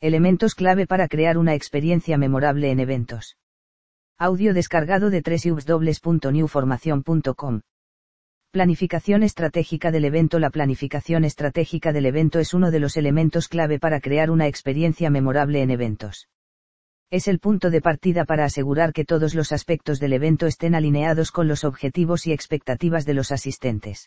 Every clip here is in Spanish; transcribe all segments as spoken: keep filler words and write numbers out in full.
Elementos clave para crear una experiencia memorable en eventos. Audio descargado de doble u doble u doble u punto new formación punto com. Planificación estratégica del evento. La planificación estratégica del evento es uno de los elementos clave para crear una experiencia memorable en eventos. Es el punto de partida para asegurar que todos los aspectos del evento estén alineados con los objetivos y expectativas de los asistentes.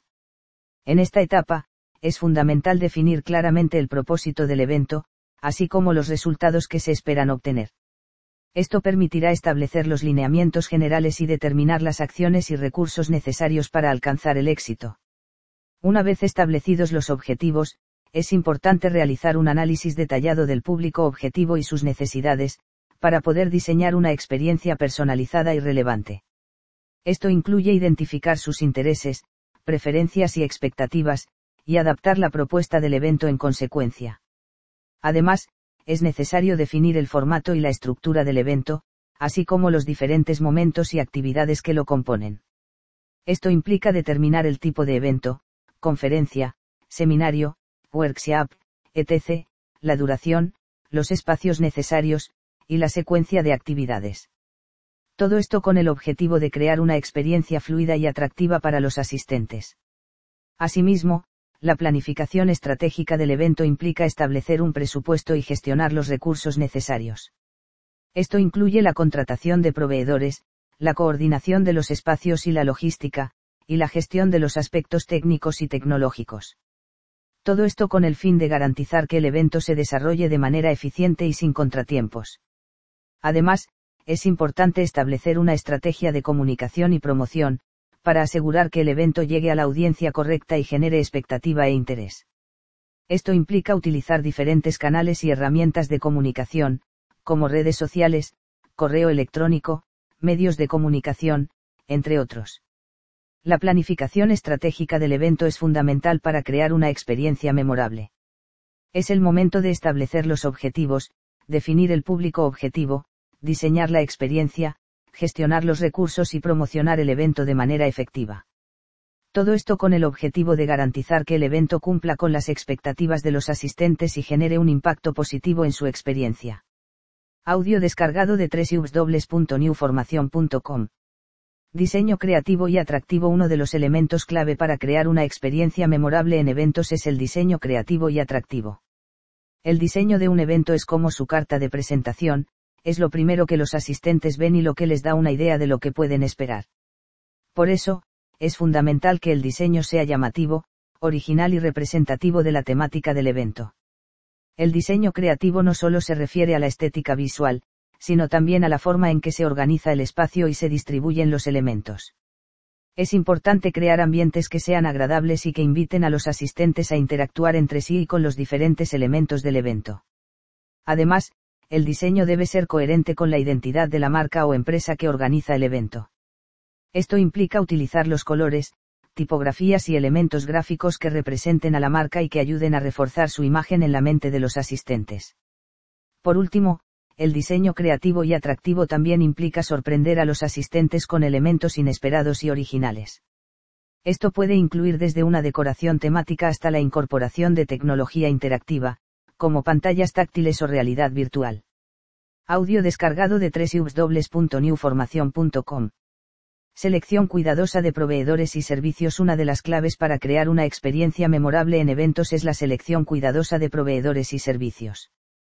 En esta etapa, es fundamental definir claramente el propósito del evento, así como los resultados que se esperan obtener. Esto permitirá establecer los lineamientos generales y determinar las acciones y recursos necesarios para alcanzar el éxito. Una vez establecidos los objetivos, es importante realizar un análisis detallado del público objetivo y sus necesidades, para poder diseñar una experiencia personalizada y relevante. Esto incluye identificar sus intereses, preferencias y expectativas, y adaptar la propuesta del evento en consecuencia. Además, es necesario definir el formato y la estructura del evento, así como los diferentes momentos y actividades que lo componen. Esto implica determinar el tipo de evento, conferencia, seminario, workshop, etcétera, la duración, los espacios necesarios, y la secuencia de actividades. Todo esto con el objetivo de crear una experiencia fluida y atractiva para los asistentes. Asimismo, la planificación estratégica del evento implica establecer un presupuesto y gestionar los recursos necesarios. Esto incluye la contratación de proveedores, la coordinación de los espacios y la logística, y la gestión de los aspectos técnicos y tecnológicos. Todo esto con el fin de garantizar que el evento se desarrolle de manera eficiente y sin contratiempos. Además, es importante establecer una estrategia de comunicación y promoción, para asegurar que el evento llegue a la audiencia correcta y genere expectativa e interés. Esto implica utilizar diferentes canales y herramientas de comunicación, como redes sociales, correo electrónico, medios de comunicación, entre otros. La planificación estratégica del evento es fundamental para crear una experiencia memorable. Es el momento de establecer los objetivos, definir el público objetivo, diseñar la experiencia, gestionar los recursos y promocionar el evento de manera efectiva. Todo esto con el objetivo de garantizar que el evento cumpla con las expectativas de los asistentes y genere un impacto positivo en su experiencia. Audio descargado de doble u doble u doble u punto new formación punto com. Diseño creativo y atractivo. Uno de los elementos clave para crear una experiencia memorable en eventos es el diseño creativo y atractivo. El diseño de un evento es como su carta de presentación, es lo primero que los asistentes ven y lo que les da una idea de lo que pueden esperar. Por eso, es fundamental que el diseño sea llamativo, original y representativo de la temática del evento. El diseño creativo no solo se refiere a la estética visual, sino también a la forma en que se organiza el espacio y se distribuyen los elementos. Es importante crear ambientes que sean agradables y que inviten a los asistentes a interactuar entre sí y con los diferentes elementos del evento. Además, el diseño debe ser coherente con la identidad de la marca o empresa que organiza el evento. Esto implica utilizar los colores, tipografías y elementos gráficos que representen a la marca y que ayuden a reforzar su imagen en la mente de los asistentes. Por último, el diseño creativo y atractivo también implica sorprender a los asistentes con elementos inesperados y originales. Esto puede incluir desde una decoración temática hasta la incorporación de tecnología interactiva, como pantallas táctiles o realidad virtual. Audio descargado de doble u doble u doble u punto new formación punto com. Selección cuidadosa de proveedores y servicios. Una de las claves para crear una experiencia memorable en eventos es la selección cuidadosa de proveedores y servicios.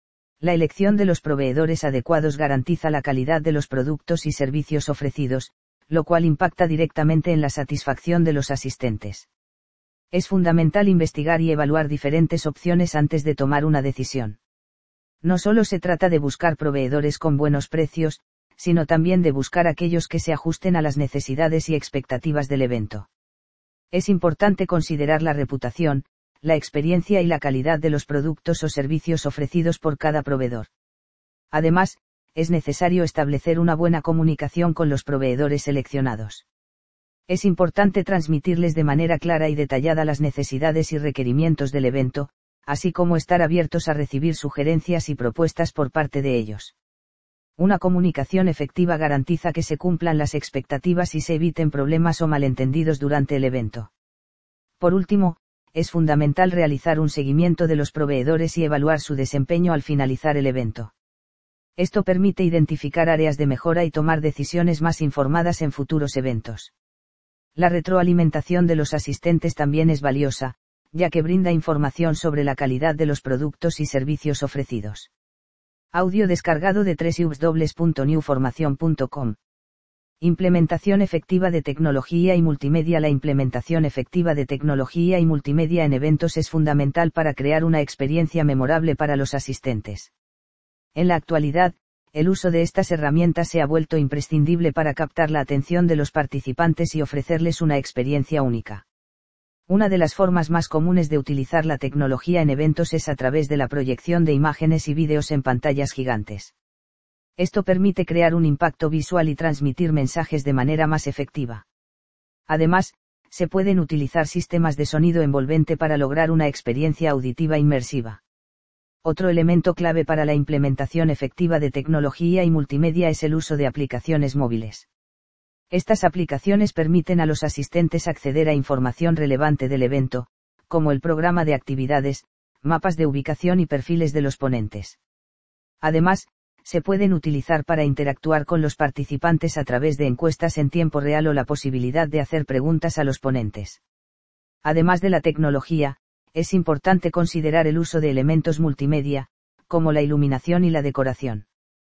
La elección de los proveedores adecuados garantiza la calidad de los productos y servicios ofrecidos, lo cual impacta directamente en la satisfacción de los asistentes. Es fundamental investigar y evaluar diferentes opciones antes de tomar una decisión. No solo se trata de buscar proveedores con buenos precios, sino también de buscar aquellos que se ajusten a las necesidades y expectativas del evento. Es importante considerar la reputación, la experiencia y la calidad de los productos o servicios ofrecidos por cada proveedor. Además, es necesario establecer una buena comunicación con los proveedores seleccionados. Es importante transmitirles de manera clara y detallada las necesidades y requerimientos del evento, así como estar abiertos a recibir sugerencias y propuestas por parte de ellos. Una comunicación efectiva garantiza que se cumplan las expectativas y se eviten problemas o malentendidos durante el evento. Por último, es fundamental realizar un seguimiento de los proveedores y evaluar su desempeño al finalizar el evento. Esto permite identificar áreas de mejora y tomar decisiones más informadas en futuros eventos. La retroalimentación de los asistentes también es valiosa, ya que brinda información sobre la calidad de los productos y servicios ofrecidos. Audio descargado de doble u doble u doble u punto new formación punto com. Implementación efectiva de tecnología y multimedia. La implementación efectiva de tecnología y multimedia en eventos es fundamental para crear una experiencia memorable para los asistentes. En la actualidad, el uso de estas herramientas se ha vuelto imprescindible para captar la atención de los participantes y ofrecerles una experiencia única. Una de las formas más comunes de utilizar la tecnología en eventos es a través de la proyección de imágenes y vídeos en pantallas gigantes. Esto permite crear un impacto visual y transmitir mensajes de manera más efectiva. Además, se pueden utilizar sistemas de sonido envolvente para lograr una experiencia auditiva inmersiva. Otro elemento clave para la implementación efectiva de tecnología y multimedia es el uso de aplicaciones móviles. Estas aplicaciones permiten a los asistentes acceder a información relevante del evento, como el programa de actividades, mapas de ubicación y perfiles de los ponentes. Además, se pueden utilizar para interactuar con los participantes a través de encuestas en tiempo real o la posibilidad de hacer preguntas a los ponentes. Además de la tecnología, es importante considerar el uso de elementos multimedia, como la iluminación y la decoración.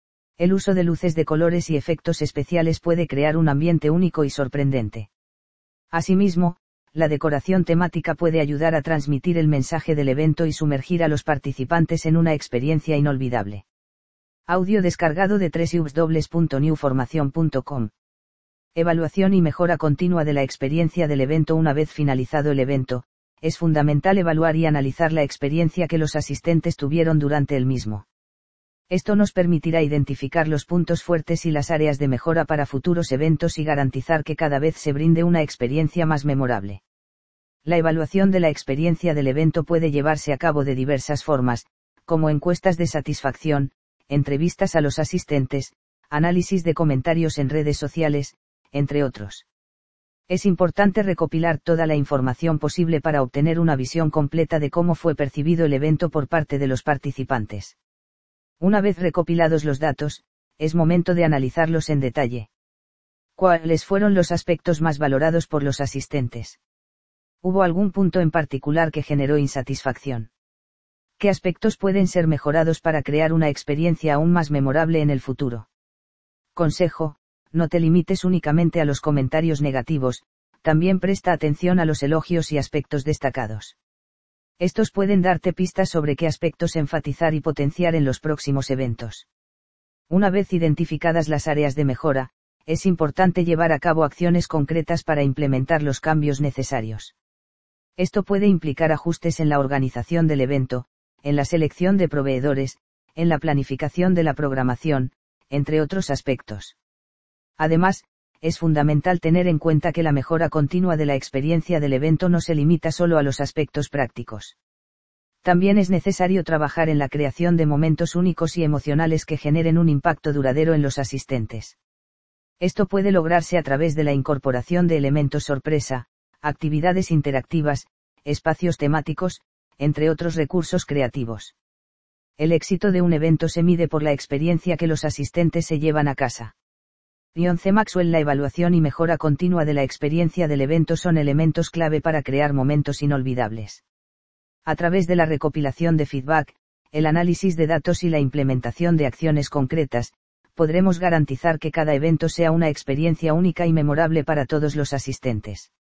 El uso de luces de colores y efectos especiales puede crear un ambiente único y sorprendente. Asimismo, la decoración temática puede ayudar a transmitir el mensaje del evento y sumergir a los participantes en una experiencia inolvidable. Audio descargado de doble u doble u doble u punto new formación punto com. Evaluación y mejora continua de la experiencia del evento. Una vez finalizado el evento, es fundamental evaluar y analizar la experiencia que los asistentes tuvieron durante el mismo. Esto nos permitirá identificar los puntos fuertes y las áreas de mejora para futuros eventos y garantizar que cada vez se brinde una experiencia más memorable. La evaluación de la experiencia del evento puede llevarse a cabo de diversas formas, como encuestas de satisfacción, entrevistas a los asistentes, análisis de comentarios en redes sociales, entre otros. Es importante recopilar toda la información posible para obtener una visión completa de cómo fue percibido el evento por parte de los participantes. Una vez recopilados los datos, es momento de analizarlos en detalle. ¿Cuáles fueron los aspectos más valorados por los asistentes? ¿Hubo algún punto en particular que generó insatisfacción? ¿Qué aspectos pueden ser mejorados para crear una experiencia aún más memorable en el futuro? Consejo: no te limites únicamente a los comentarios negativos, también presta atención a los elogios y aspectos destacados. Estos pueden darte pistas sobre qué aspectos enfatizar y potenciar en los próximos eventos. Una vez identificadas las áreas de mejora, es importante llevar a cabo acciones concretas para implementar los cambios necesarios. Esto puede implicar ajustes en la organización del evento, en la selección de proveedores, en la planificación de la programación, entre otros aspectos. Además, es fundamental tener en cuenta que la mejora continua de la experiencia del evento no se limita solo a los aspectos prácticos. También es necesario trabajar en la creación de momentos únicos y emocionales que generen un impacto duradero en los asistentes. Esto puede lograrse a través de la incorporación de elementos sorpresa, actividades interactivas, espacios temáticos, entre otros recursos creativos. El éxito de un evento se mide por la experiencia que los asistentes se llevan a casa. John C. Maxwell. La evaluación y mejora continua de la experiencia del evento son elementos clave para crear momentos inolvidables. A través de la recopilación de feedback, el análisis de datos y la implementación de acciones concretas, podremos garantizar que cada evento sea una experiencia única y memorable para todos los asistentes.